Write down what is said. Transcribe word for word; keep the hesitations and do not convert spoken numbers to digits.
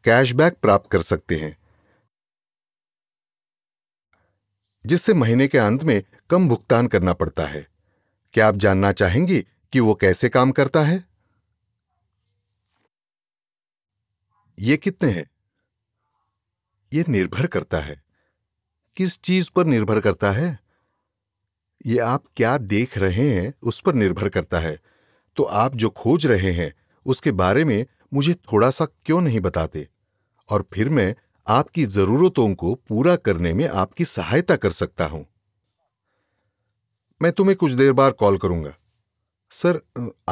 Cashback प्राप्त कर सकते हैं, जिससे महीने के अंत में कम भुगतान करना पड़ता है। क्या आप जानना चाहेंगी कि वो कैसे काम करता है? ये कितने हैं? ये निर्भर करता है। किस चीज पर निर्भर करता है? ये आप क्या देख रहे हैं उस पर निर्भर करता है। तो आप जो खोज रहे हैं उसके बारे में मुझे थोड़ा सा क्यों नहीं बताते, और फिर मैं आपकी जरूरतों को पूरा करने में आपकी सहायता कर सकता हूं। मैं तुम्हें कुछ देर बाद कॉल करूंगा। सर,